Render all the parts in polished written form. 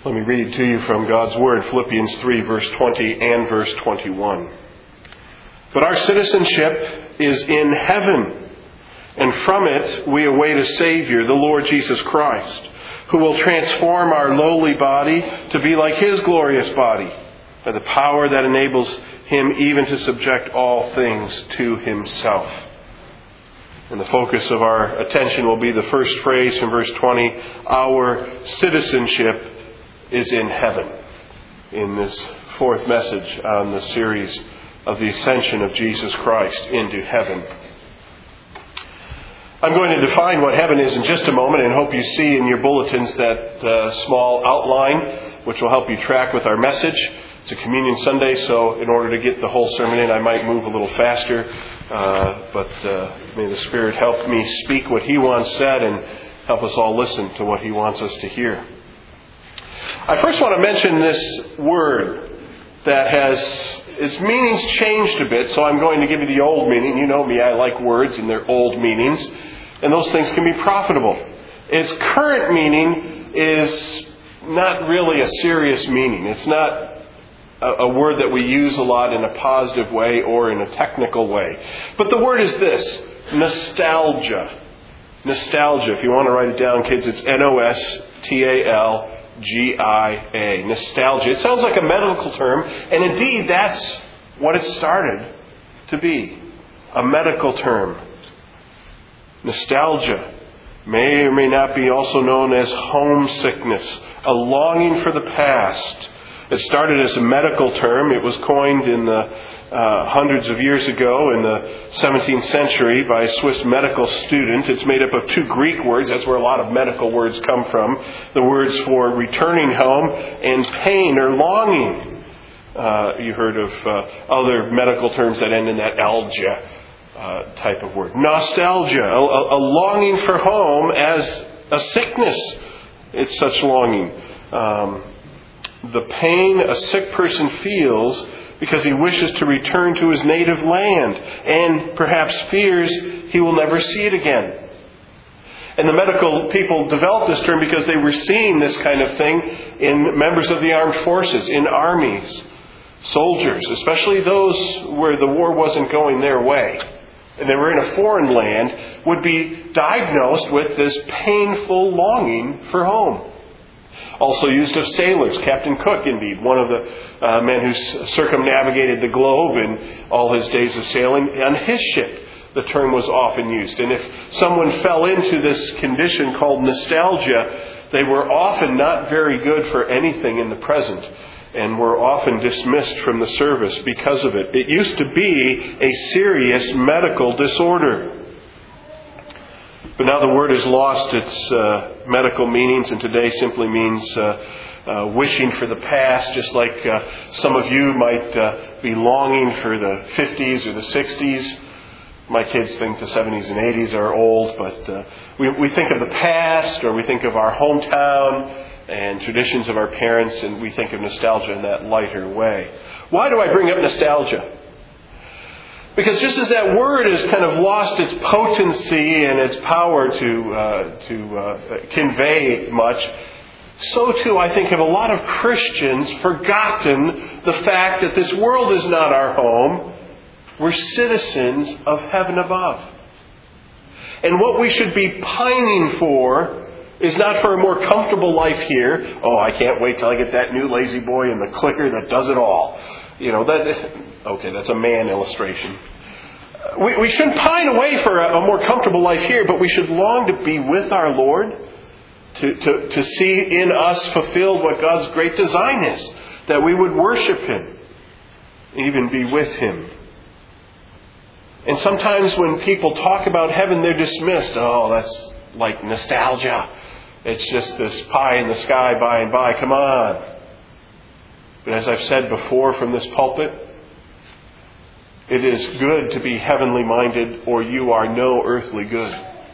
Let me read to you from God's Word, Philippians 3, verse 20 and verse 21. But our citizenship is in heaven, and from it we await a Savior, the Lord Jesus Christ, who will transform our lowly body to be like His glorious body, by the power that enables Him even to subject all things to Himself. And the focus of our attention will be the first phrase from verse 20, our citizenship is in heaven, in this fourth message on the series of the ascension of Jesus Christ into heaven. I'm going to define what heaven is in just a moment, and hope you see in your bulletins that small outline which will help you track with our message. It's a Communion Sunday, so in order to get the whole sermon in, I might move a little faster, but may the Spirit help me speak what He wants said and help us all listen to what He wants us to hear. I first want to mention this word that has its meanings changed a bit, so I'm going to give you the old meaning. You know me, I like words and their old meanings, and those things can be profitable. Its current meaning is not really a serious meaning. It's not a word that we use a lot in a positive way or in a technical way. But the word is this, nostalgia. Nostalgia. If you want to write it down, kids, it's Nostalgia. Nostalgia. It sounds like a medical term, and indeed that's what it started to be. A medical term. Nostalgia may or may not be also known as homesickness, a longing for the past. It started as a medical term. It was coined in the hundreds of years ago in the 17th century by a Swiss medical student. It's made up of two Greek words. That's where a lot of medical words come from. The words for returning home and pain or longing. You heard of other medical terms that end in that algia type of word. Nostalgia, a longing for home as a sickness. It's such longing. The pain a sick person feels because he wishes to return to his native land and perhaps fears he will never see it again. And the medical people developed this term because they were seeing this kind of thing in members of the armed forces, in armies, soldiers, especially those where the war wasn't going their way, and they were in a foreign land, would be diagnosed with this painful longing for home. Also used of sailors. Captain Cook, indeed, one of the men who circumnavigated the globe in all his days of sailing. On his ship, the term was often used. And if someone fell into this condition called nostalgia, they were often not very good for anything in the present and were often dismissed from the service because of it. It used to be a serious medical disorder. But now the word has lost its medical meanings and today simply means wishing for the past, just like some of you might be longing for the 50s or the 60s. My kids think the 70s and 80s are old, but we think of the past, or we think of our hometown and traditions of our parents, and we think of nostalgia in that lighter way. Why do I bring up nostalgia? Because just as that word has kind of lost its potency and its power to convey much, so too I think have a lot of Christians forgotten the fact that this world is not our home. We're citizens of heaven above. And what we should be pining for is not for a more comfortable life here. Oh, I can't wait till I get that new lazy boy and the clicker that does it all. You know, that's a man illustration. We shouldn't pine away for a more comfortable life here, but we should long to be with our Lord, to see in us fulfilled what God's great design is, that we would worship Him, even be with Him. And sometimes when people talk about heaven, they're dismissed. Oh, that's like nostalgia. It's just this pie in the sky by and by. Come on. But as I've said before from this pulpit, it is good to be heavenly minded, or you are no earthly good.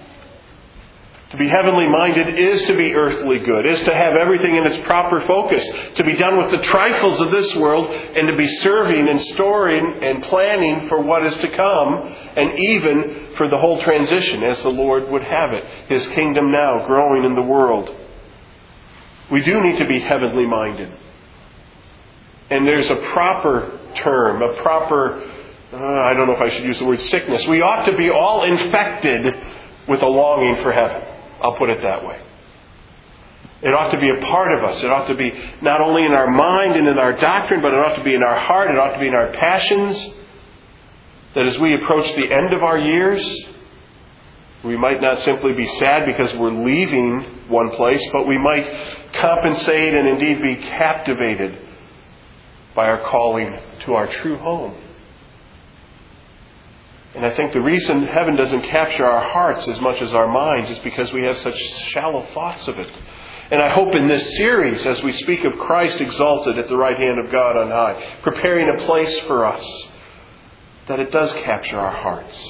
To be heavenly minded is to be earthly good, is to have everything in its proper focus, to be done with the trifles of this world, and to be serving and storing and planning for what is to come, and even for the whole transition as the Lord would have it, His kingdom now growing in the world. We do need to be heavenly minded. And there's a proper term, a proper, I don't know if I should use the word sickness. We ought to be all infected with a longing for heaven. I'll put it that way. It ought to be a part of us. It ought to be not only in our mind and in our doctrine, but it ought to be in our heart. It ought to be in our passions. That as we approach the end of our years, we might not simply be sad because we're leaving one place, but we might compensate and indeed be captivated by our calling to our true home. And I think the reason heaven doesn't capture our hearts as much as our minds is because we have such shallow thoughts of it. And I hope in this series, as we speak of Christ exalted at the right hand of God on high, preparing a place for us, that it does capture our hearts.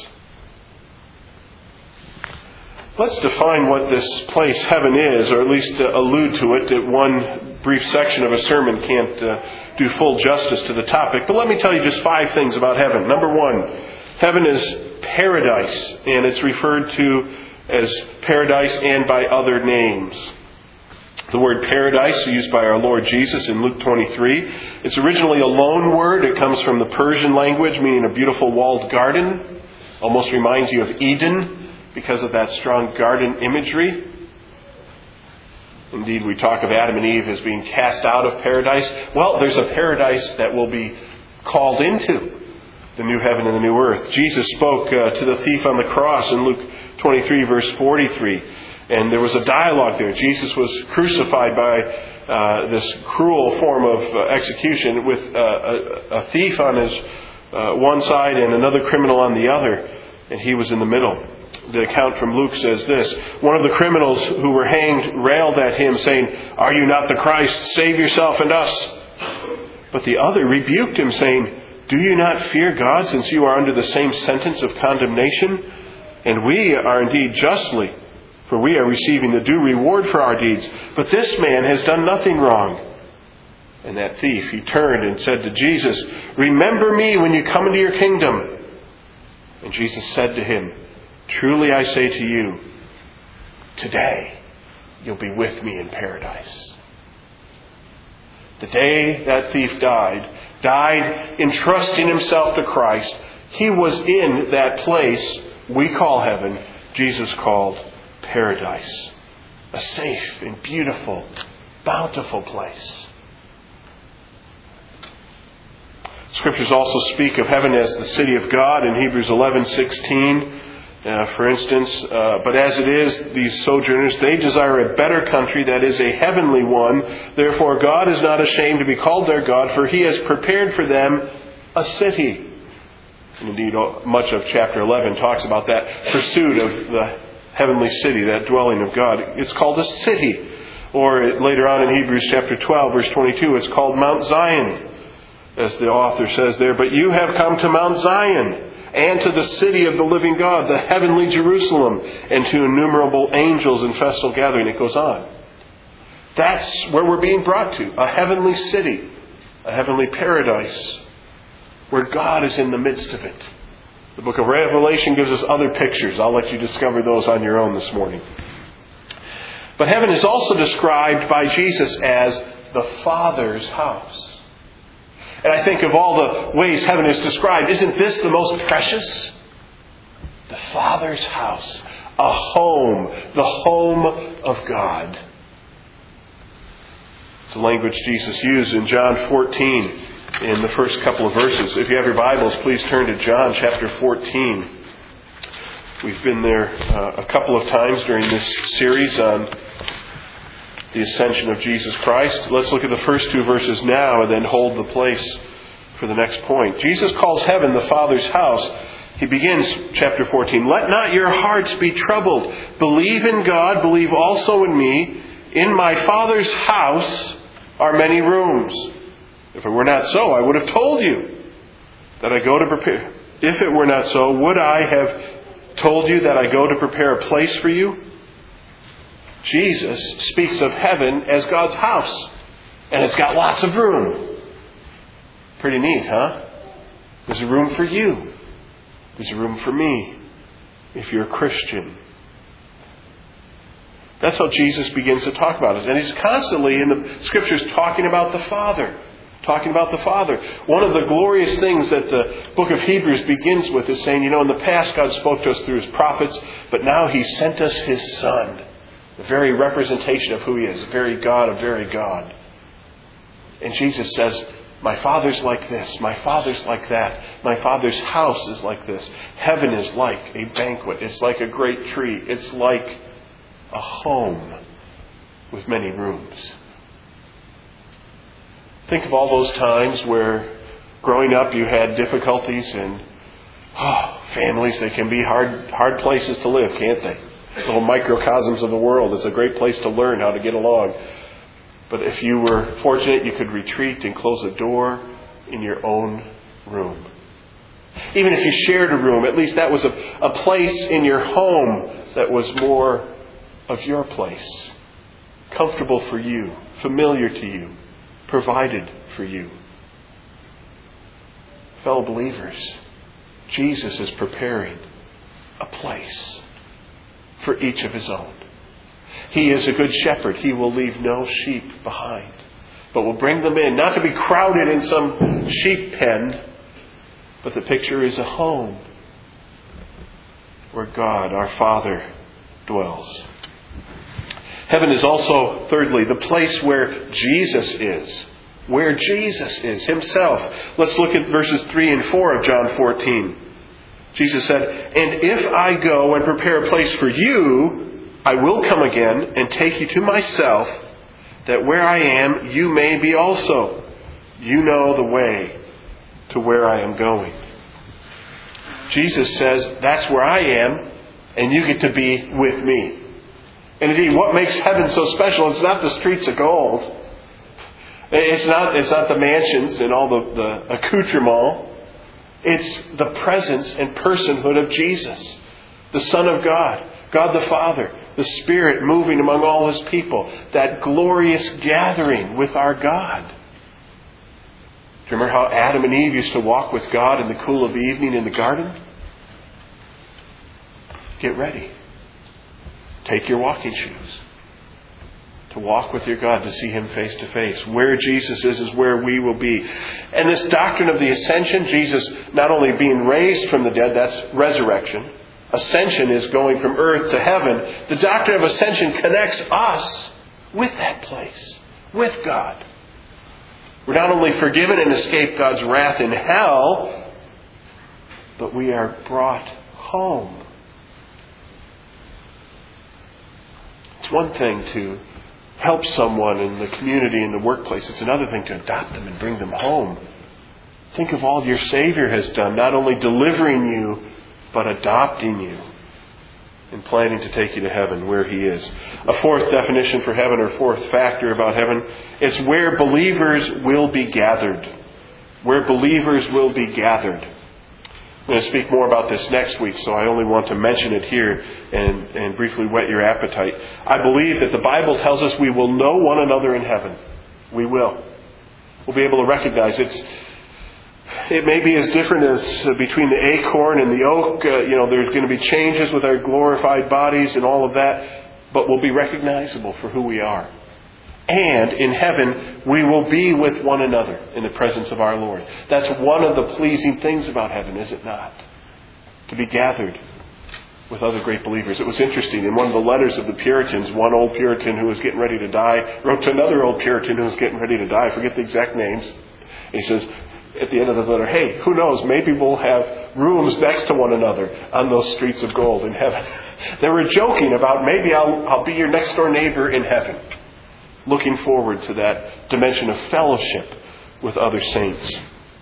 Let's define what this place, heaven, is, or at least allude to it. That one brief section of a sermon can't do full justice to the topic. But let me tell you just 5 things about heaven. Number 1, heaven is paradise, and it's referred to as paradise and by other names. The word paradise used by our Lord Jesus in Luke 23. It's originally a loan word. It comes from the Persian language, meaning a beautiful walled garden. Almost reminds you of Eden because of that strong garden imagery. Indeed, we talk of Adam and Eve as being cast out of paradise. Well, there's a paradise that will be called into the new heaven and the new earth. Jesus spoke to the thief on the cross in Luke 23, verse 43. And there was a dialogue there. Jesus was crucified by this cruel form of execution with a thief on his one side and another criminal on the other. And he was in the middle. The account from Luke says this: one of the criminals who were hanged railed at him, saying, "Are you not the Christ? Save yourself and us." But the other rebuked him, saying, "Do you not fear God, since you are under the same sentence of condemnation? And we are indeed justly, for we are receiving the due reward for our deeds. But this man has done nothing wrong." And that thief, he turned and said to Jesus, "Remember me when you come into your kingdom." And Jesus said to him, "Truly I say to you, today you'll be with me in paradise." The day that thief died entrusting himself to Christ. He was in that place we call heaven, Jesus called paradise. A safe and beautiful, bountiful place. Scriptures also speak of heaven as the city of God in Hebrews 11:16. For instance, but as it is, these sojourners, they desire a better country, that is a heavenly one. Therefore God is not ashamed to be called their God, for He has prepared for them a city. And indeed, much of chapter 11 talks about that pursuit of the heavenly city, that dwelling of God. It's called a city. Or later on in Hebrews chapter 12, verse 22, it's called Mount Zion, as the author says there. But you have come to Mount Zion, and to the city of the living God, the heavenly Jerusalem, and to innumerable angels in festal gathering. It goes on. That's where we're being brought to, a heavenly city, a heavenly paradise, where God is in the midst of it. The book of Revelation gives us other pictures. I'll let you discover those on your own this morning. But heaven is also described by Jesus as the Father's house. And I think of all the ways heaven is described, isn't this the most precious? The Father's house, a home, the home of God. It's the language Jesus used in John 14 in the first couple of verses. If you have your Bibles, please turn to John chapter 14. We've been there a couple of times during this series on the ascension of Jesus Christ. Let's look at the first 2 verses now and then hold the place for the next point. Jesus calls heaven the Father's house. He begins chapter 14. "Let not your hearts be troubled. Believe in God, believe also in me. In my Father's house are many rooms. If it were not so, I would have told you that I go to prepare. If it were not so, would I have told you that I go to prepare a place for you?" Jesus speaks of heaven as God's house. And it's got lots of room. Pretty neat, huh? There's a room for you. There's a room for me, if you're a Christian. That's how Jesus begins to talk about us. And He's constantly in the Scriptures talking about the Father. Talking about the Father. One of the glorious things that the book of Hebrews begins with is saying, in the past God spoke to us through His prophets, but now He sent us His Son. The very representation of who He is. A very God, a very God. And Jesus says, my Father's like this. My Father's like that. My Father's house is like this. Heaven is like a banquet. It's like a great tree. It's like a home with many rooms. Think of all those times where growing up you had difficulties and families. They can be hard places to live, can't they? Little microcosms of the world. It's a great place to learn how to get along. But if you were fortunate, you could retreat and close the door in your own room. Even if you shared a room, at least that was a place in your home that was more of your place. Comfortable for you, familiar to you, provided for you. Fellow believers, Jesus is preparing a place for each of His own. He is a good shepherd. He will leave no sheep behind, but will bring them in, not to be crowded in some sheep pen, but the picture is a home where God, our Father, dwells. Heaven is also, thirdly, the place where Jesus is. Where Jesus is Himself. Let's look at verses 3 and 4 of John 14. Jesus said, and if I go and prepare a place for you, I will come again and take you to myself, that where I am, you may be also. You know the way to where I am going. Jesus says, that's where I am, and you get to be with me. And indeed, what makes heaven so special, it's not the streets of gold. It's not the mansions and all the accoutrement. It's the presence and personhood of Jesus, the Son of God, God the Father, the Spirit moving among all His people, that glorious gathering with our God. Do you remember how Adam and Eve used to walk with God in the cool of the evening in the garden? Get ready. Take your walking shoes to walk with your God, to see Him face to face. Where Jesus is where we will be. And this doctrine of the ascension, Jesus not only being raised from the dead, that's resurrection. Ascension is going from earth to heaven. The doctrine of ascension connects us with that place, with God. We're not only forgiven and escape God's wrath in hell, but we are brought home. It's one thing to help someone in the community, in the workplace. It's another thing to adopt them and bring them home. Think of all your Savior has done, not only delivering you, but adopting you and planning to take you to heaven where He is. A fourth definition for heaven, or fourth factor about heaven, it's where believers will be gathered. Where believers will be gathered. I'm going to speak more about this next week, so I only want to mention it here and briefly whet your appetite. I believe that the Bible tells us we will know one another in heaven. We will. We'll be able to recognize it may be as different as between the acorn and the oak. There's going to be changes with our glorified bodies and all of that, but we'll be recognizable for who we are. And in heaven, we will be with one another in the presence of our Lord. That's one of the pleasing things about heaven, is it not? To be gathered with other great believers. It was interesting. In one of the letters of the Puritans, one old Puritan who was getting ready to die wrote to another old Puritan who was getting ready to die. I forget the exact names. He says, at the end of the letter, hey, who knows, maybe we'll have rooms next to one another on those streets of gold in heaven. They were joking about maybe I'll be your next door neighbor in heaven. Looking forward to that dimension of fellowship with other saints.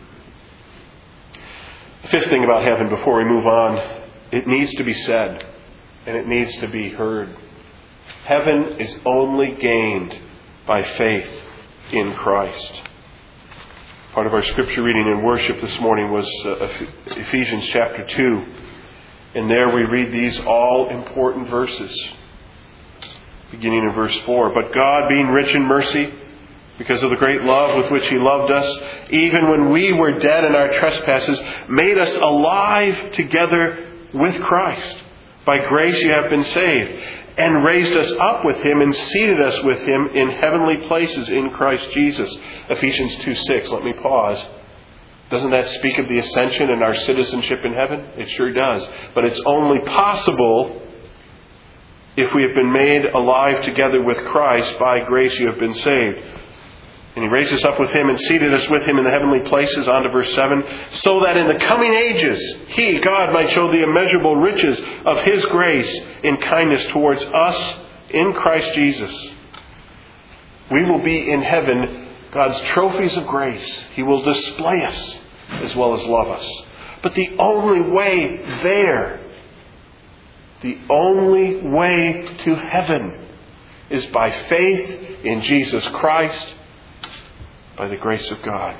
The fifth thing about heaven before we move on, it needs to be said and it needs to be heard. Heaven is only gained by faith in Christ. Part of our scripture reading and worship this morning was Ephesians chapter 2. And there we read these all-important verses. Beginning in verse 4. But God, being rich in mercy, because of the great love with which He loved us, even when we were dead in our trespasses, made us alive together with Christ. By grace you have been saved. and raised us up with Him and seated us with Him in heavenly places in Christ Jesus. Ephesians 2:6. Let me pause. Doesn't that speak of the ascension and our citizenship in heaven? It sure does. But it's only possible if we have been made alive together with Christ. By grace you have been saved. And He raised us up with Him and seated us with Him in the heavenly places, on to verse 7, so that in the coming ages He, God, might show the immeasurable riches of His grace in kindness towards us in Christ Jesus. We will be in heaven God's trophies of grace. He will display us as well as love us. But the only way there, the only way to heaven, is by faith in Jesus Christ, by the grace of God.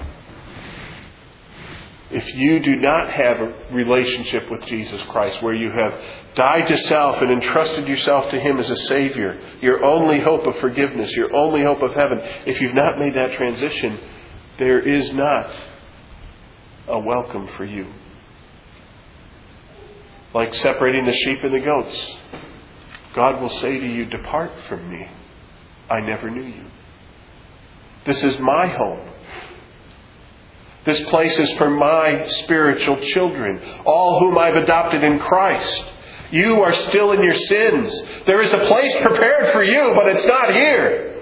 If you do not have a relationship with Jesus Christ where you have died to self and entrusted yourself to Him as a Savior, your only hope of forgiveness, your only hope of heaven, if you've not made that transition, there is not a welcome for you. Like separating the sheep and the goats, God will say to you, "Depart from me. I never knew you." This is my home. This place is for my spiritual children, all whom I've adopted in Christ. You are still in your sins. There is a place prepared for you, but it's not here.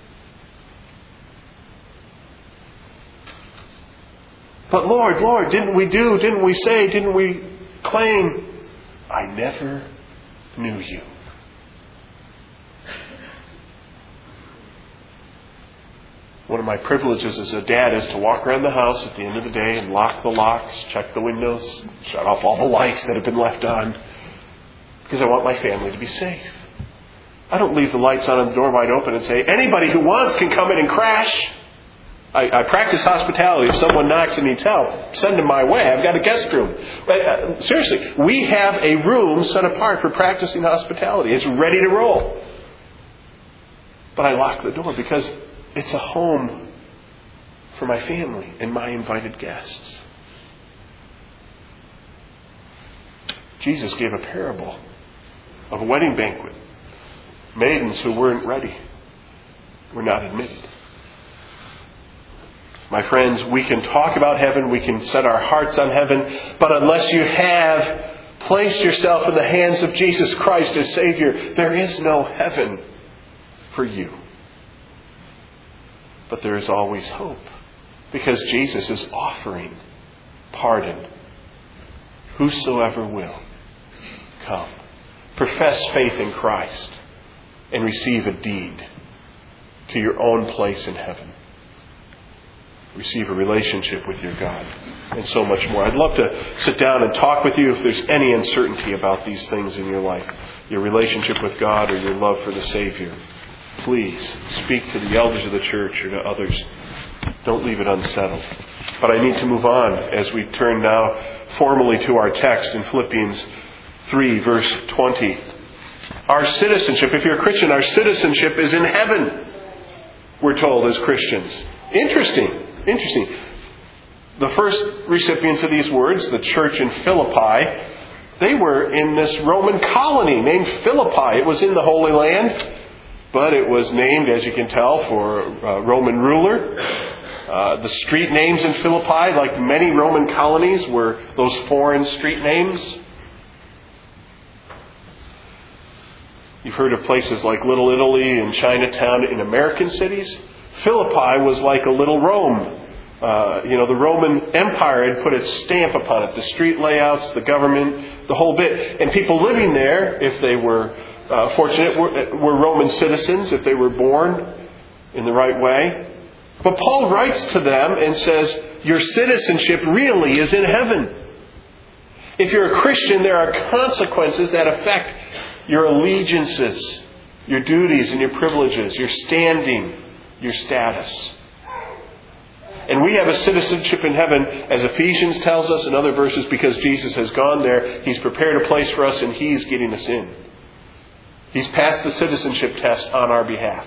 But Lord, Lord, didn't we do, didn't we say, didn't we claim? I never knew you. One of my privileges as a dad is to walk around the house at the end of the day and lock the locks, check the windows, shut off all the lights that have been left on, because I want my family to be safe. I don't leave the lights on and the door wide open and say, anybody who wants can come in and crash. I practice hospitality. If someone knocks and needs help, send them my way. I've got a guest room. But, seriously, we have a room set apart for practicing hospitality. It's ready to roll. But I lock the door because it's a home for my family and my invited guests. Jesus gave a parable of a wedding banquet. Maidens who weren't ready were not admitted. My friends, we can talk about heaven, we can set our hearts on heaven, but unless you have placed yourself in the hands of Jesus Christ as Savior, there is no heaven for you. But there is always hope, because Jesus is offering pardon. Whosoever will, come. Profess faith in Christ and receive a deed to your own place in heaven. Receive a relationship with your God, and so much more. I'd love to sit down and talk with you if there's any uncertainty about these things in your life, your relationship with God or your love for the Savior. Please speak to the elders of the church or to others. Don't leave it unsettled. But I need to move on as we turn now formally to our text in Philippians 3, verse 20. Our citizenship, if you're a Christian, our citizenship is in heaven, we're told as Christians. Interesting. The first recipients of these words, the church in Philippi, they were in this Roman colony named Philippi. It was in the Holy Land, but it was named, as you can tell, for a Roman ruler. The street names in Philippi, like many Roman colonies, were those foreign street names. You've heard of places like Little Italy and Chinatown in American cities. Philippi was like a little Rome. The Roman Empire had put its stamp upon it. The street layouts, the government, the whole bit. And people living there, if they were fortunate, were Roman citizens, if they were born in the right way. But Paul writes to them and says, your citizenship really is in heaven. If you're a Christian, there are consequences that affect your allegiances, your duties and your privileges, your standing, your status. And we have a citizenship in heaven, as Ephesians tells us in other verses, because Jesus has gone there. He's prepared a place for us and He's getting us in. He's passed the citizenship test on our behalf.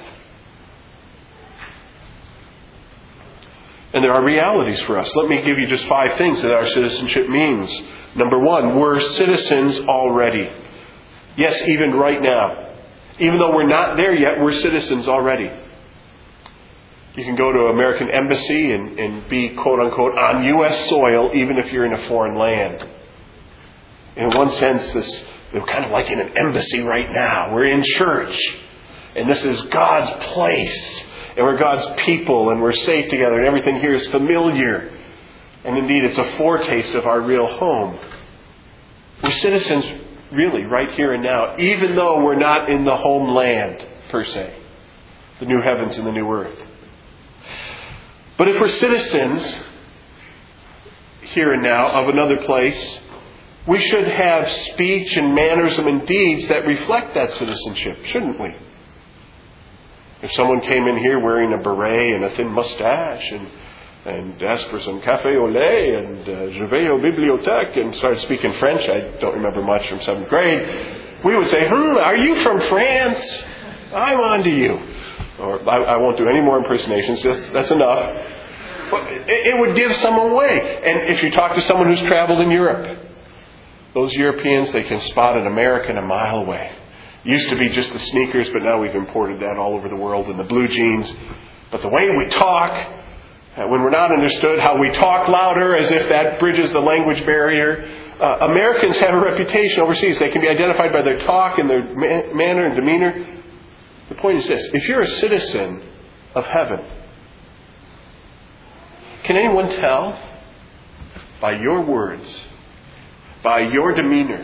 And there are realities for us. Let me give you just 5 things that our citizenship means. Number 1, we're citizens already. Yes, even right now. Even though we're not there yet, we're citizens already. You can go to an American embassy and be, quote unquote, on U.S. soil, even if you're in a foreign land. In one sense, we're kind of like in an embassy right now. We're in church. And this is God's place. And we're God's people. And we're safe together. And everything here is familiar. And indeed, it's a foretaste of our real home. We're citizens, really, right here and now. Even though we're not in the homeland, per se. The new heavens and the new earth. But if we're citizens, here and now, of another place, we should have speech and mannerism and deeds that reflect that citizenship, shouldn't we? If someone came in here wearing a beret and a thin mustache and asked for some café au lait and je vais au bibliothèque and started speaking French, I don't remember much from 7th grade, we would say, are you from France? I'm on to you. Or I won't do any more impersonations, that's enough. But it would give some away. And if you talk to someone who's traveled in Europe, those Europeans, they can spot an American a mile away. Used to be just the sneakers, but now we've imported that all over the world, and the blue jeans. But the way we talk, when we're not understood, how we talk louder as if that bridges the language barrier. Americans have a reputation overseas. They can be identified by their talk and their manner and demeanor. The point is this: if you're a citizen of heaven, can anyone tell by your words, by your demeanor,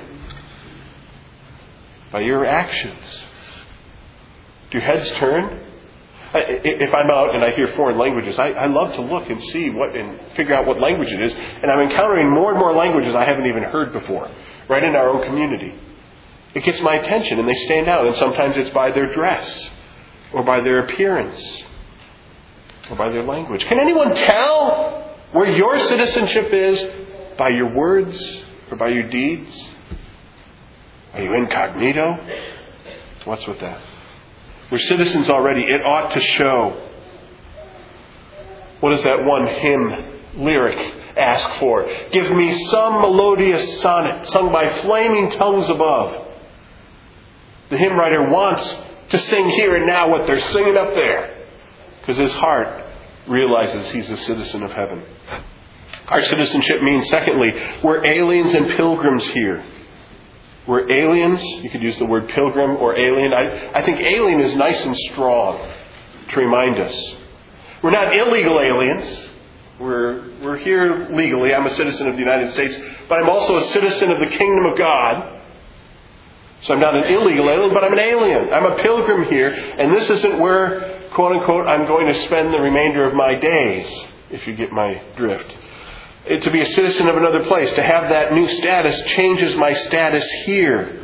by your actions? Do heads turn? If I'm out and I hear foreign languages, I love to look and see and figure out what language it is. And I'm encountering more and more languages I haven't even heard before, right in our own community. It gets my attention and they stand out. And sometimes it's by their dress or by their appearance or by their language. Can anyone tell where your citizenship is by your words or by your deeds? Are you incognito? What's with that? We're citizens already. It ought to show. What does that one hymn lyric ask for? Give me some melodious sonnet sung by flaming tongues above. The hymn writer wants to sing here and now what they're singing up there, because his heart realizes he's a citizen of heaven. Our citizenship means, secondly, we're aliens and pilgrims here. We're aliens. You could use the word pilgrim or alien. I think alien is nice and strong to remind us. We're not illegal aliens. We're here legally. I'm a citizen of the United States, but I'm also a citizen of the kingdom of God. So I'm not an illegal alien, but I'm an alien. I'm a pilgrim here, and this isn't where, quote unquote, I'm going to spend the remainder of my days, if you get my drift. To be a citizen of another place, to have that new status, changes my status here.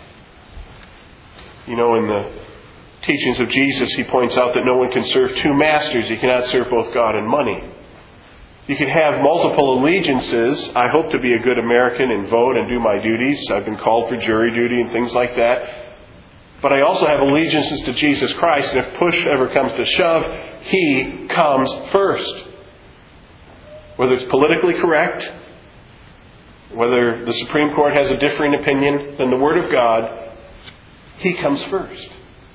You know, in the teachings of Jesus, he points out that no one can serve two masters. You cannot serve both God and money. You can have multiple allegiances. I hope to be a good American and vote and do my duties. I've been called for jury duty and things like that. But I also have allegiances to Jesus Christ, and if push ever comes to shove, He comes first. Whether it's politically correct, whether the Supreme Court has a differing opinion than the Word of God, He comes first.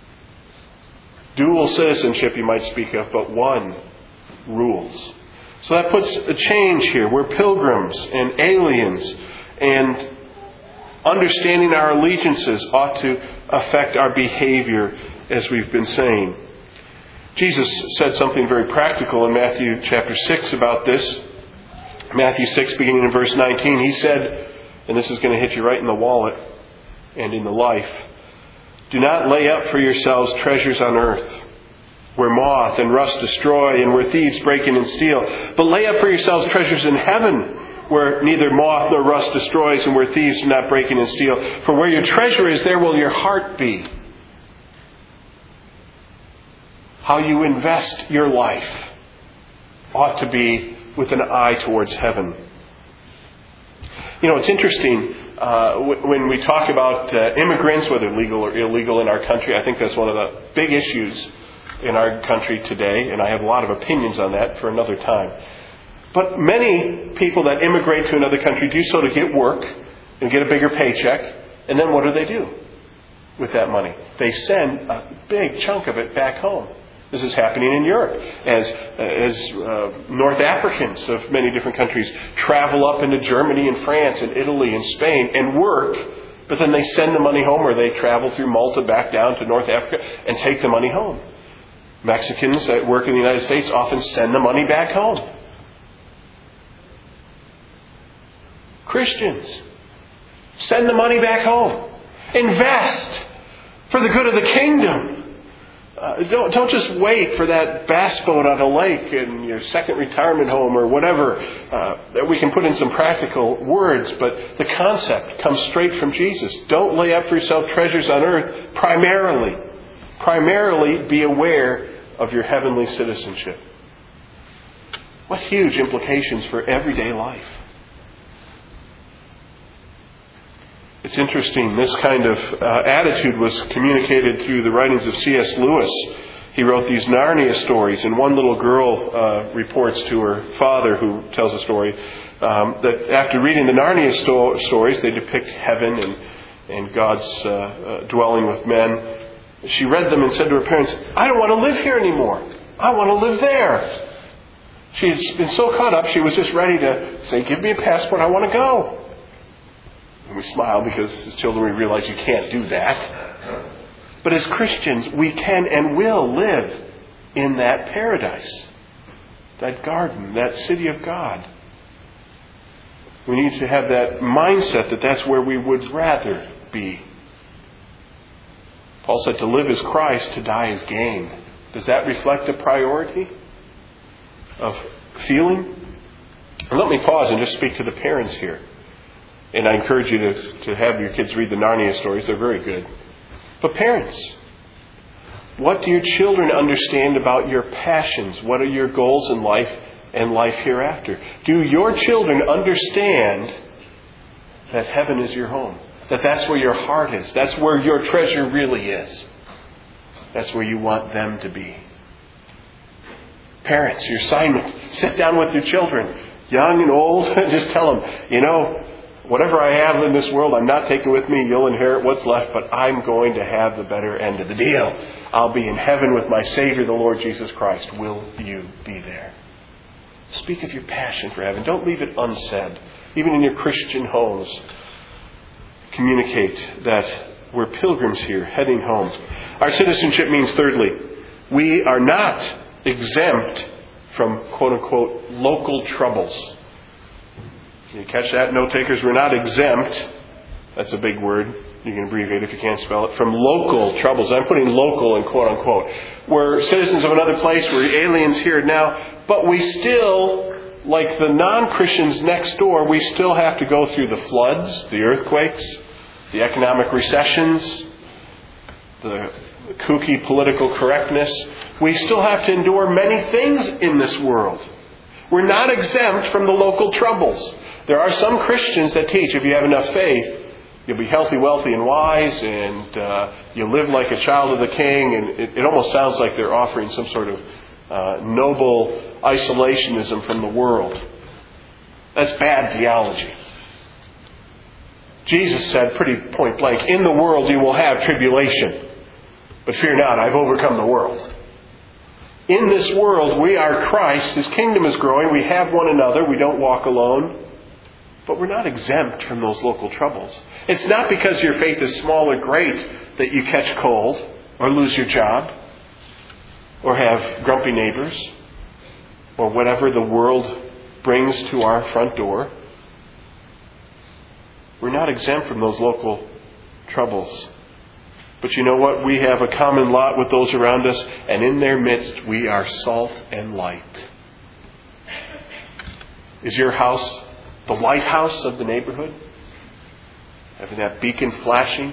Dual citizenship you might speak of, but one rules. So that puts a change here. We're pilgrims and aliens, and understanding our allegiances ought to affect our behavior, as we've been saying. Jesus said something very practical in Matthew chapter 6 about this. Matthew 6, beginning in verse 19, He said, and this is going to hit you right in the wallet and in the life, do not lay up for yourselves treasures on earth, where moth and rust destroy and where thieves break in and steal. But lay up for yourselves treasures in heaven, where neither moth nor rust destroys and where thieves do not break in and steal. For where your treasure is, there will your heart be. How you invest your life ought to be with an eye towards heaven. You know, it's interesting when we talk about immigrants, whether legal or illegal in our country. I think that's one of the big issues in our country today, and I have a lot of opinions on that for another time. But many people that immigrate to another country do so to get work and get a bigger paycheck, and then what do? with that money. They send a big chunk of it back home. This is happening in Europe as North Africans of many different countries travel up into Germany and France and Italy and Spain and work, but then they send the money home, or they travel through Malta back down to North Africa and take the money home. Mexicans that work in the United States often send the money back home. Christians, send the money back home. Invest for the good of the kingdom. Don't just wait for that bass boat on a lake in your second retirement home or whatever. We can put in some practical words, but the concept comes straight from Jesus. Don't lay up for yourself treasures on earth. Primarily be aware of your heavenly citizenship. What huge implications for everyday life. It's interesting, this kind of attitude was communicated through the writings of C.S. Lewis. He wrote these Narnia stories, and one little girl reports to her father, who tells a story, that after reading the Narnia stories, they depict heaven and God's dwelling with men. She read them and said to her parents, "I don't want to live here anymore. I want to live there." She had been so caught up, she was just ready to say, "Give me a passport, I want to go." And we smile because as children we realize you can't do that. But as Christians, we can and will live in that paradise, that garden, that city of God. We need to have that mindset that that's where we would rather be. Paul said to live is Christ, to die is gain. Does that reflect a priority of feeling? And let me pause and just speak to the parents here. And I encourage you to have your kids read the Narnia stories. They're very good. But parents, what do your children understand about your passions? What are your goals in life and life hereafter? Do your children understand that heaven is your home? That that's where your heart is? That's where your treasure really is? That's where you want them to be? Parents, your assignment, sit down with your children, young and old, and just tell them, whatever I have in this world, I'm not taking with me. You'll inherit what's left, but I'm going to have the better end of the deal. I'll be in heaven with my Savior, the Lord Jesus Christ. Will you be there? Speak of your passion for heaven. Don't leave it unsaid. Even in your Christian homes, communicate that we're pilgrims here, heading home. Our citizenship means, thirdly, we are not exempt from, quote-unquote, local troubles. You catch that, note takers? We're not exempt. That's a big word. You can abbreviate if you can't spell it. From local troubles. I'm putting local in quote unquote. We're citizens of another place. We're aliens here now. But we still, like the non-Christians next door, we still have to go through the floods, the earthquakes, the economic recessions, the kooky political correctness. We still have to endure many things in this world. We're not exempt from the local troubles. There are some Christians that teach if you have enough faith, you'll be healthy, wealthy, and wise, and you'll live like a child of the King. And it almost sounds like they're offering some sort of noble isolationism from the world. That's bad theology. Jesus said pretty point blank, in the world you will have tribulation, but fear not, I've overcome the world. In this world, we are Christ. His kingdom is growing. We have one another. We don't walk alone. But we're not exempt from those local troubles. It's not because your faith is small or great that you catch cold or lose your job or have grumpy neighbors or whatever the world brings to our front door. We're not exempt from those local troubles. But you know what? We have a common lot with those around us, and in their midst we are salt and light. Is your house the lighthouse of the neighborhood? Having that beacon flashing?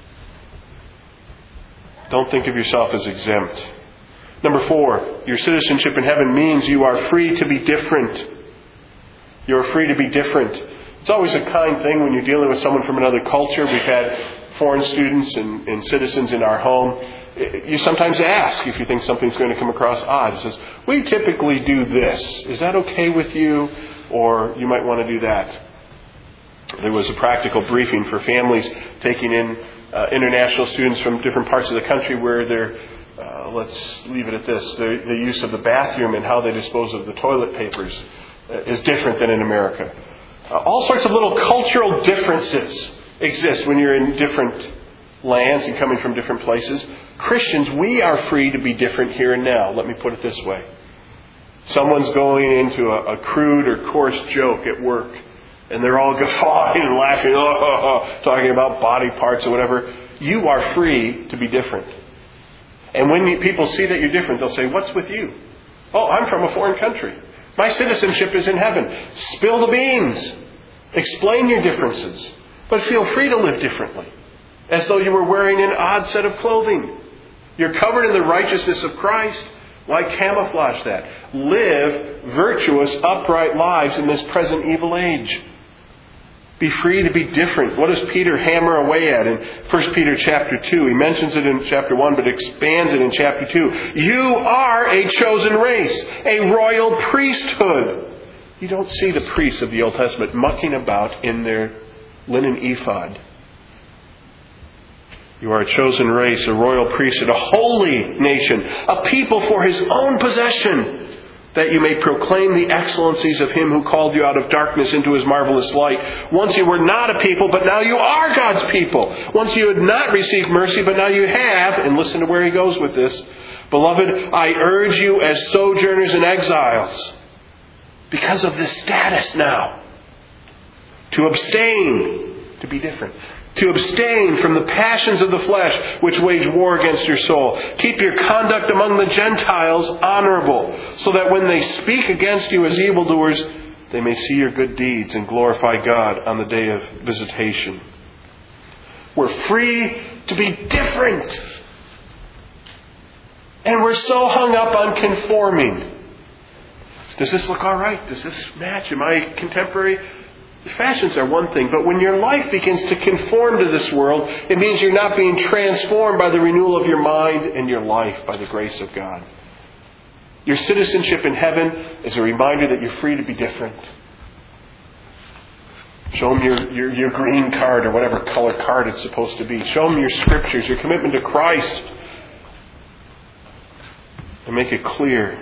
Don't think of yourself as exempt. Number 4, your citizenship in heaven means you are free to be different. You're free to be different. It's always a kind thing when you're dealing with someone from another culture. We've had foreign students and citizens in our home. You sometimes ask if you think something's going to come across odd. It says, we typically do this. Is that okay with you? Or you might want to do that. There was a practical briefing for families taking in international students from different parts of the country where they're, let's leave it at this, the use of the bathroom and how they dispose of the toilet papers is different than in America. All sorts of little cultural differences exist when you're in different lands and coming from different places. Christians, we are free to be different here and now. Let me put it this way. Someone's going into a crude or coarse joke at work, and they're all guffawing and laughing, talking about body parts or whatever. You are free to be different. And when people see that you're different, they'll say, "What's with you?" "Oh, I'm from a foreign country. My citizenship is in heaven." Spill the beans. Explain your differences. But feel free to live differently, as though you were wearing an odd set of clothing. You're covered in the righteousness of Christ. Why camouflage that? Live virtuous, upright lives in this present evil age. Be free to be different. What does Peter hammer away at in 1 Peter chapter 2? He mentions it in chapter 1, but expands it in chapter 2. You are a chosen race, a royal priesthood. You don't see the priests of the Old Testament mucking about in their linen ephod. You are a chosen race, a royal priesthood, a holy nation, a people for His own possession, that you may proclaim the excellencies of Him who called you out of darkness into His marvelous light. Once you were not a people, but now you are God's people. Once you had not received mercy, but now you have. And listen to where he goes with this. Beloved, I urge you as sojourners and exiles, because of this status now, to abstain, to be different. To abstain from the passions of the flesh which wage war against your soul. Keep your conduct among the Gentiles honorable, so that when they speak against you as evildoers, they may see your good deeds and glorify God on the day of visitation. We're free to be different. And we're so hung up on conforming. Does this look all right? Does this match? Am I contemporary? The fashions are one thing, but when your life begins to conform to this world, it means you're not being transformed by the renewal of your mind and your life by the grace of God. Your citizenship in heaven is a reminder that you're free to be different. Show them your green card or whatever color card it's supposed to be. Show them your scriptures, your commitment to Christ, and make it clear.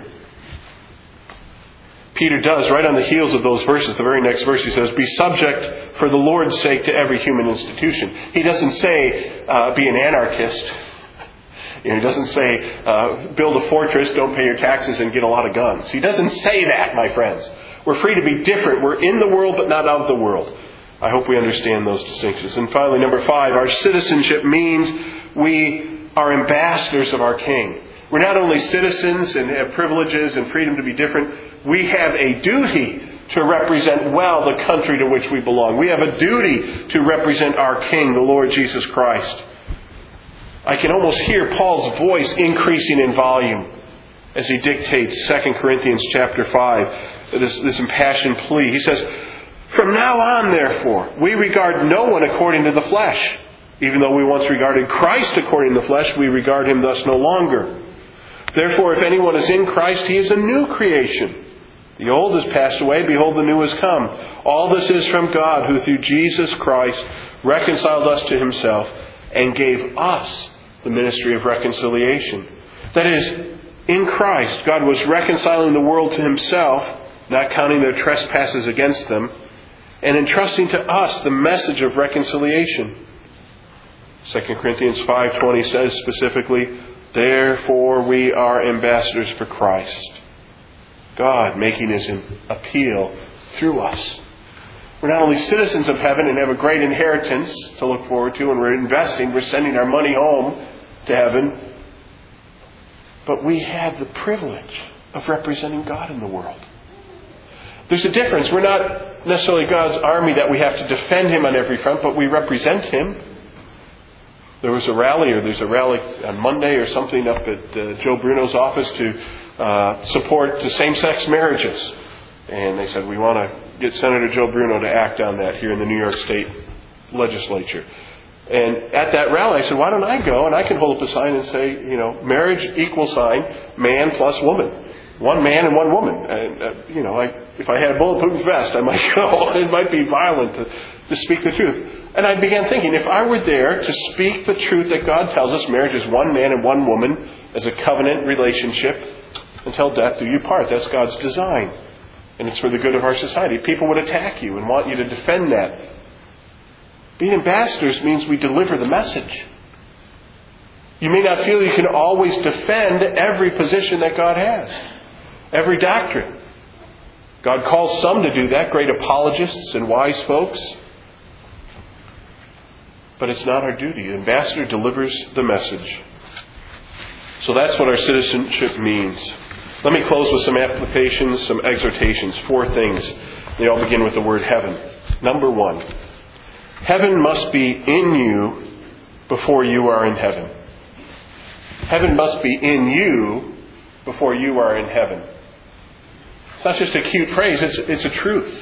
Peter does, right on the heels of those verses, the very next verse, he says, be subject for the Lord's sake to every human institution. He doesn't say, be an anarchist. He doesn't say, build a fortress, don't pay your taxes, and get a lot of guns. He doesn't say that, my friends. We're free to be different. We're in the world, but not of the world. I hope we understand those distinctions. And finally, number 5, our citizenship means we are ambassadors of our King. We're not only citizens and have privileges and freedom to be different, we have a duty to represent well the country to which we belong. We have a duty to represent our King, the Lord Jesus Christ. I can almost hear Paul's voice increasing in volume as he dictates 2 Corinthians chapter 5, this impassioned plea. He says, from now on, therefore, we regard no one according to the flesh. Even though we once regarded Christ according to the flesh, we regard him thus no longer. Therefore, if anyone is in Christ, he is a new creation. The old has passed away, behold, the new has come. All this is from God, who through Jesus Christ reconciled us to himself and gave us the ministry of reconciliation. That is, in Christ, God was reconciling the world to himself, not counting their trespasses against them, and entrusting to us the message of reconciliation. 2 Corinthians 5:20 says specifically, therefore we are ambassadors for Christ, God making his appeal through us. We're not only citizens of heaven and have a great inheritance to look forward to, and we're investing, we're sending our money home to heaven, but we have the privilege of representing God in the world. There's a difference. We're not necessarily God's army that we have to defend him on every front, but we represent him. There's a rally on Monday or something up at Joe Bruno's office to support the same-sex marriages. And they said, we want to get Senator Joe Bruno to act on that here in the New York State legislature. And at that rally, I said, why don't I go and I can hold up a sign and say, marriage equal sign, man plus woman. One man and one woman. If I had a bulletproof vest, I might go. It might be violent to speak the truth. And I began thinking, if I were there to speak the truth that God tells us, marriage is one man and one woman as a covenant relationship, until death do you part. That's God's design. And it's for the good of our society. People would attack you and want you to defend that. Being ambassadors means we deliver the message. You may not feel you can always defend every position that God has, every doctrine. God calls some to do that, great apologists and wise folks. But it's not our duty. The ambassador delivers the message. So that's what our citizenship means. Let me close with some applications, some exhortations. 4 things. They all begin with the word heaven. Number 1, heaven must be in you before you are in heaven. Heaven must be in you before you are in heaven. It's not just a cute phrase, it's a truth.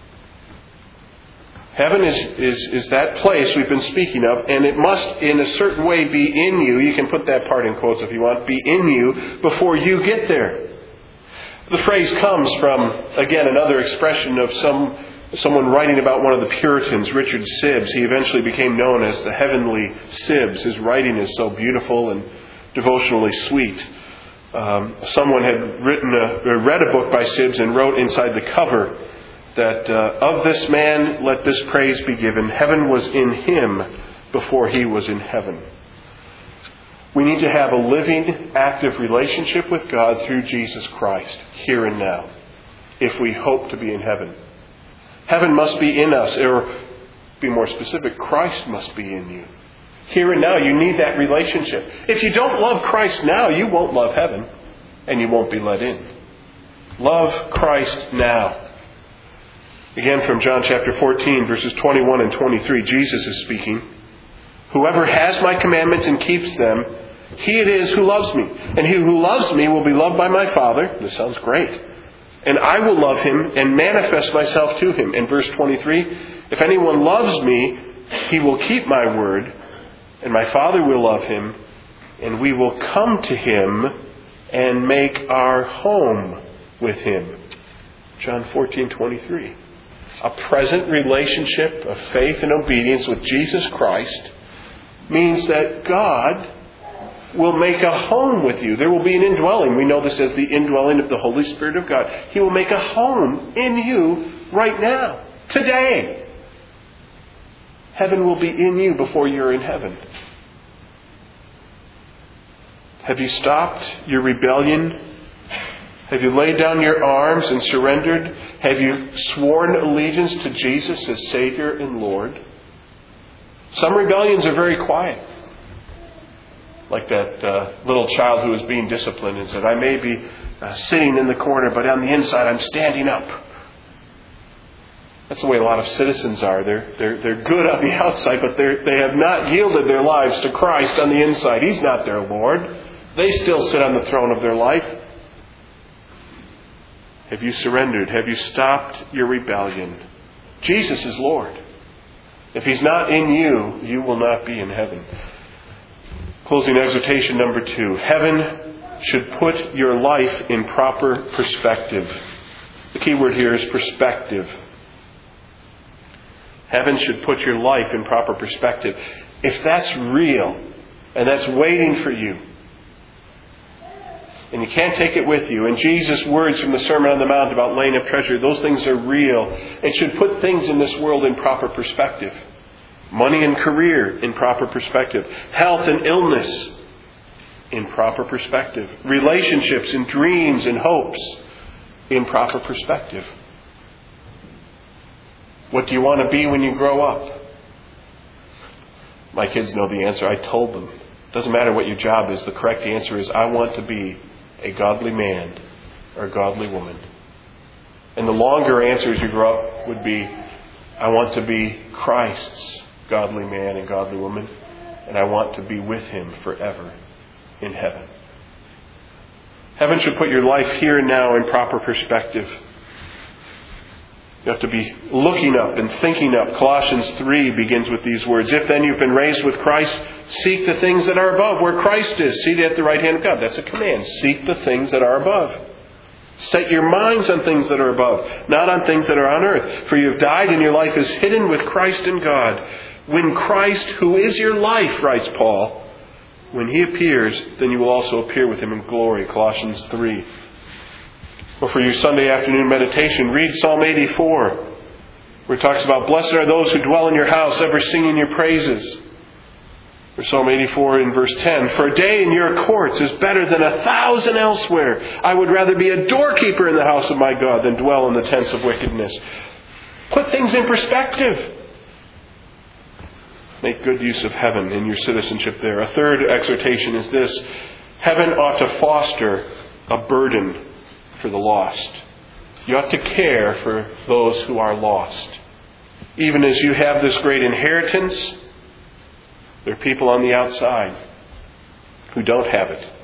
Heaven is that place we've been speaking of, and it must in a certain way be in you. You can put that part in quotes if you want. Be in you before you get there. The phrase comes from, again, another expression of someone writing about one of the Puritans, Richard Sibbes. He eventually became known as the Heavenly Sibbes. His writing is so beautiful and devotionally sweet. Someone had read a book by Sibbes and wrote inside the cover that of this man let this praise be given. Heaven was in him before he was in heaven. We need to have a living, active relationship with God through Jesus Christ, here and now, if we hope to be in heaven. Heaven must be in us, or be more specific, Christ must be in you. Here and now, you need that relationship. If you don't love Christ now, you won't love heaven, and you won't be let in. Love Christ now. Again, from John chapter 14, verses 21 and 23, Jesus is speaking. Whoever has my commandments and keeps them, he it is who loves me. And he who loves me will be loved by my Father. This sounds great. And I will love him and manifest myself to him. And verse 23, if anyone loves me, he will keep my word, and my Father will love him, and we will come to him and make our home with him. John 14:23. A present relationship of faith and obedience with Jesus Christ means that God will make a home with you. There will be an indwelling. We know this as the indwelling of the Holy Spirit of God. He will make a home in you right now, today. Heaven will be in you before you're in heaven. Have you stopped your rebellion? Have you laid down your arms and surrendered? Have you sworn allegiance to Jesus as Savior and Lord? Some rebellions are very quiet. Like that little child who was being disciplined and said, I may be sitting in the corner, but on the inside I'm standing up. That's the way a lot of citizens are. They're good on the outside, but they have not yielded their lives to Christ on the inside. He's not their Lord. They still sit on the throne of their life. Have you surrendered? Have you stopped your rebellion? Jesus is Lord. If He's not in you, you will not be in heaven. Closing exhortation number 2. Heaven should put your life in proper perspective. The key word here is perspective. Heaven should put your life in proper perspective. If that's real, and that's waiting for you, and you can't take it with you, and Jesus' words from the Sermon on the Mount about laying up treasure, those things are real. It should put things in this world in proper perspective. Money and career in proper perspective. Health and illness in proper perspective. Relationships and dreams and hopes in proper perspective. What do you want to be when you grow up? My kids know the answer. I told them. It doesn't matter what your job is. The correct answer is, I want to be a godly man or a godly woman. And the longer answer as you grow up would be, I want to be Christ's godly man and godly woman, and I want to be with Him forever in heaven. Heaven should put your life here and now in proper perspective. You have to be looking up and thinking up. Colossians 3 begins with these words. If then you've been raised with Christ, seek the things that are above, where Christ is, seated at the right hand of God. That's a command. Seek the things that are above. Set your minds on things that are above, not on things that are on earth. For you have died and your life is hidden with Christ in God. When Christ, who is your life, writes Paul, when He appears, then you will also appear with Him in glory. Colossians 3. Or for your Sunday afternoon meditation, read Psalm 84. Where it talks about, blessed are those who dwell in your house, ever singing your praises. Or Psalm 84 in verse 10, for a day in your courts is better than 1,000 elsewhere. I would rather be a doorkeeper in the house of my God than dwell in the tents of wickedness. Put things in perspective. Make good use of heaven in your citizenship there. A third exhortation is this. Heaven ought to foster a burden for the lost. You ought to care for those who are lost. Even as you have this great inheritance, there are people on the outside who don't have it.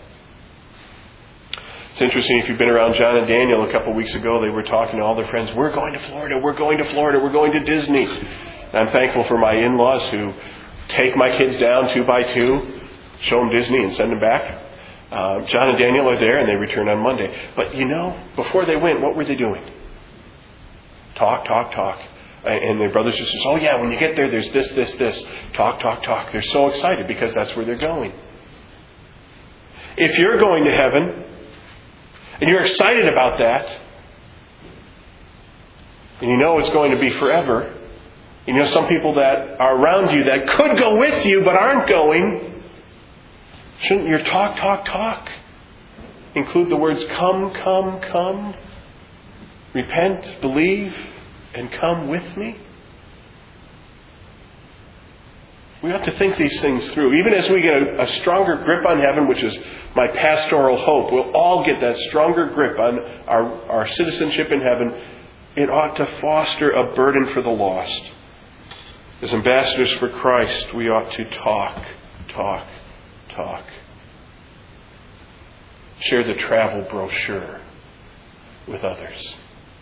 It's interesting, if you've been around John and Daniel a couple of weeks ago, they were talking to all their friends, we're going to Florida, we're going to Florida, we're going to Disney. And I'm thankful for my in-laws who take my kids down 2 by 2, show them Disney and send them back. John and Daniel are there and they return on Monday. But before they went, what were they doing? Talk. And their brothers just says, oh yeah, when you get there, there's this. Talk. They're so excited because that's where they're going. If you're going to heaven and you're excited about that, and you know it's going to be forever, some people that are around you that could go with you but aren't going, shouldn't your talk include the words come, repent, believe, and come with me? We have to think these things through. Even as we get a stronger grip on heaven, which is my pastoral hope, we'll all get that stronger grip on our citizenship in heaven. It ought to foster a burden for the lost. As ambassadors for Christ, we ought to talk. Share the travel brochure with others.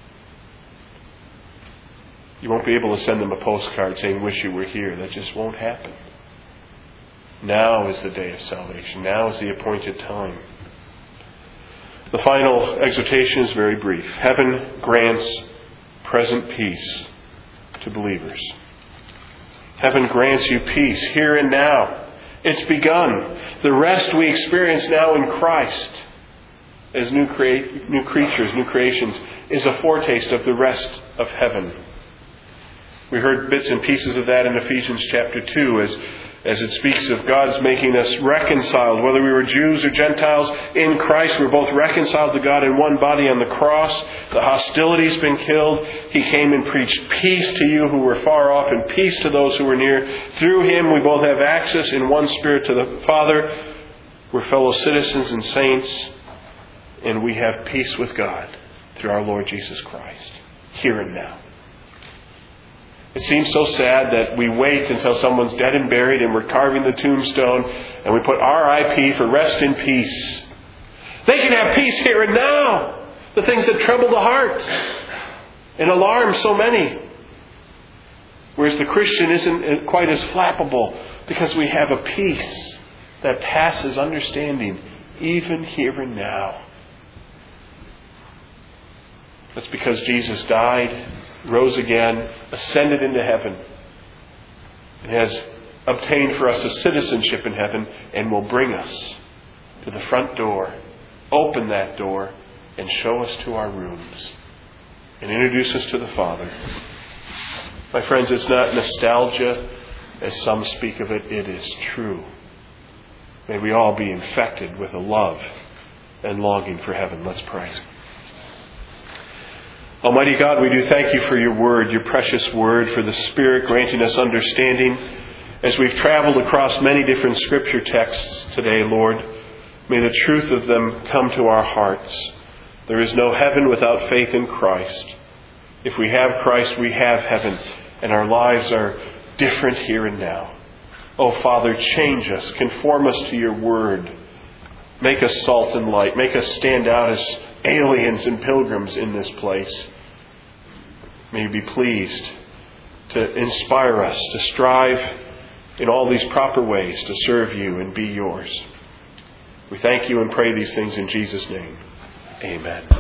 You won't be able to send them a postcard saying, wish you were here. That just won't happen. Now is the day of salvation. Now is the appointed time. The final exhortation is very brief. Heaven grants present peace to believers. Heaven grants you peace here and now. It's begun. The rest we experience now in Christ as new creatures, new creations, is a foretaste of the rest of heaven. We heard bits and pieces of that in Ephesians chapter 2 as it speaks of God's making us reconciled. Whether we were Jews or Gentiles, in Christ we're both reconciled to God in one body on the cross. The hostility's been killed. He came and preached peace to you who were far off and peace to those who were near. Through Him we both have access in one Spirit to the Father. We're fellow citizens and saints, and we have peace with God through our Lord Jesus Christ, here and now. It seems so sad that we wait until someone's dead and buried and we're carving the tombstone and we put RIP for rest in peace. They can have peace here and now. The things that trouble the heart and alarm so many. Whereas the Christian isn't quite as flappable because we have a peace that passes understanding even here and now. That's because Jesus died, rose again, ascended into heaven, and has obtained for us a citizenship in heaven, and will bring us to the front door, open that door, and show us to our rooms, and introduce us to the Father. My friends, it's not nostalgia as some speak of it. It is true. May we all be infected with a love and longing for heaven. Let's pray. Almighty God, we do thank You for Your Word, Your precious Word, for the Spirit granting us understanding. As we've traveled across many different Scripture texts today, Lord, may the truth of them come to our hearts. There is no heaven without faith in Christ. If we have Christ, we have heaven, and our lives are different here and now. Oh, Father, change us, conform us to Your Word. Make us salt and light. Make us stand out as aliens and pilgrims in this place. May You be pleased to inspire us to strive in all these proper ways to serve You and be Yours. We thank You and pray these things in Jesus' name. Amen.